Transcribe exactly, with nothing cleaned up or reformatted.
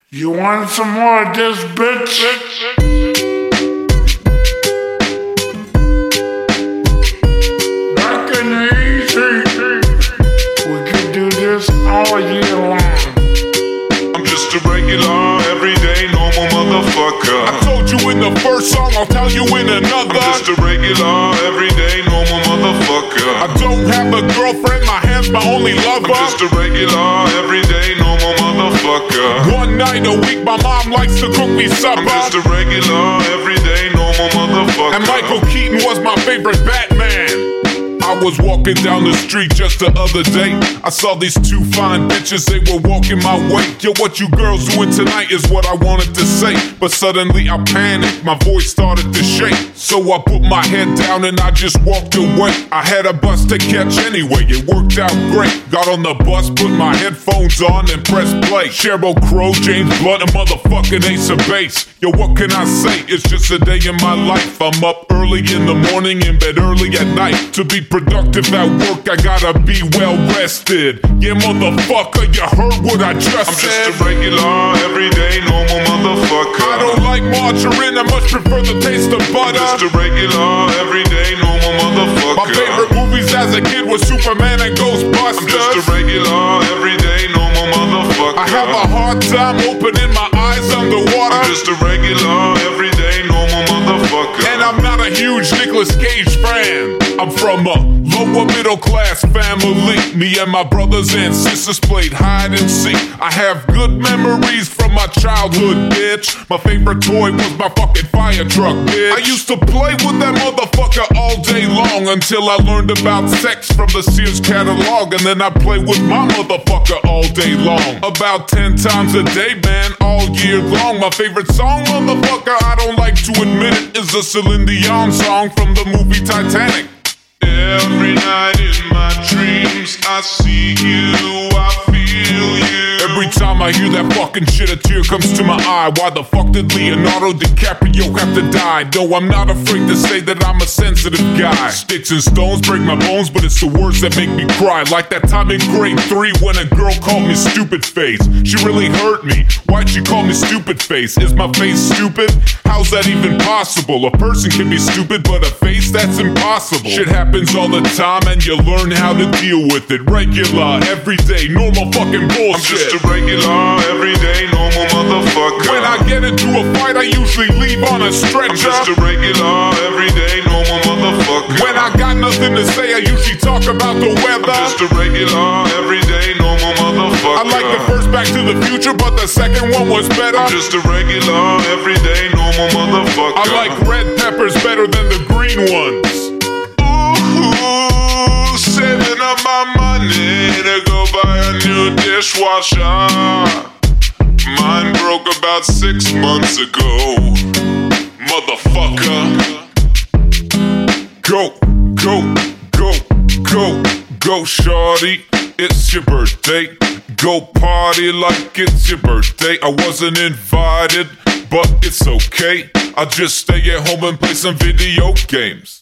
You want some more of this, bitch? Back in the easy, we could do this all year long. I'm just a regular, everyday, normal motherfucker. I told you in the first song, I'll tell you in another. I'm just a regular, everyday, normal motherfucker. I don't have a girlfriend, my hand's my only lover. I'm just a regular, everyday, normal motherfucker. One night a week, my mom likes to cook me supper. I'm just a regular, everyday, normal motherfucker. And Michael Keaton was my favorite Batman. I was walking down the street just the other day. I saw these two fine bitches, they were walking my way. Yo, what you girls doing tonight is what I wanted to say. But suddenly I panicked, my voice started to shake. So I put my head down and I just walked away. I had a bus to catch anyway, it worked out great. Got on the bus, put my headphones on and pressed play. Sheryl Crow, James Blunt, a motherfucking Ace of Base. Yo, what can I say? It's just a day in my life. I'm up early in the morning, in bed early at night. To be productive at work, I gotta be well rested. Yeah, motherfucker, you heard what I just I'm said. I'm just a regular, everyday, normal motherfucker. I don't like margarine, I much prefer the taste of butter. I'm just a regular, everyday, normal motherfucker. My favorite movies as a kid were Superman and Ghostbusters. I'm just a regular, everyday, normal motherfucker. I have a hard time opening my eyes underwater. I'm just a regular, everyday, normal motherfucker. And I'm not a huge Nicolas Cage fan. I'm from a lower middle class family. Me and my brothers and sisters played hide and seek. I have good memories from my childhood, bitch. My favorite toy was my fucking fire truck, bitch. I used to play with that motherfucker all day long until I learned about sex from the Sears catalog. And then I played with my motherfucker all day long. About ten times a day, man, all year long. My favorite song, motherfucker, I don't like to admit it, is a Celine Dion song from the movie Titanic. Every night in my dreams, I see you, I feel you. Every time I hear that fucking shit, a tear comes to my eye. Why the fuck did Leonardo DiCaprio have to die? No, I'm not afraid to say that I'm a sensitive guy. Sticks and stones break my bones, but it's the words that make me cry. Like that time in grade three when a girl called me stupid face. She really hurt me. Why'd she call me stupid face? Is my face stupid? How's that even possible? A person can be stupid, but a face, that's impossible. Shit happens all the time and you learn how to deal with it. Regular, everyday, normal fucking bullshit. I'm just a regular, everyday, normal motherfucker. When I get into a fight, I usually leave on a stretcher. I'm just a regular, everyday, normal motherfucker. When I got nothing to say, I usually talk about the weather. I'm just a regular, everyday, normal motherfucker. I like the first Back to the Future, but the second one was better. I'm just a regular, everyday, normal motherfucker. I like red peppers better than the green ones. Ooh, saving up my money to go buy a new dishwasher. Mine broke about six months ago. Motherfucker. Go, go, go, go, go, shorty. It's your birthday. Go party like it's your birthday. I wasn't invited, but it's okay. I'll just stay at home and play some video games.